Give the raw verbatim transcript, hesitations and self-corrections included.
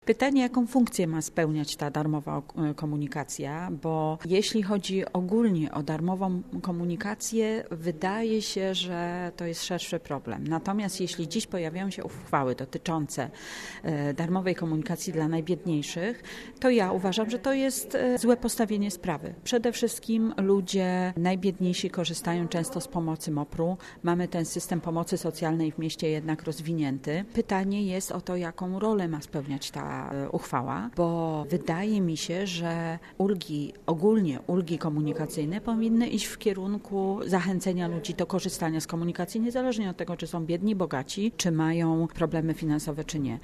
Pytanie, jaką funkcję ma spełniać ta darmowa komunikacja, bo jeśli chodzi ogólnie o darmową komunikację, wydaje się, że to jest szerszy problem. Natomiast jeśli dziś pojawiają się uchwały dotyczące darmowej komunikacji dla najbiedniejszych, to ja uważam, że to jest złe postawienie sprawy. Przede wszystkim ludzie najbiedniejsi korzystają często z pomocy mopru. Mamy ten system pomocy socjalnej w mieście jednak rozwinięty. Pytanie jest o to, jaką rolę ma spełniać ta uchwała, bo wydaje mi się, że ulgi, ogólnie ulgi komunikacyjne powinny iść w kierunku zachęcenia ludzi do korzystania z komunikacji, niezależnie od tego, czy są biedni, bogaci, czy mają problemy finansowe, czy nie.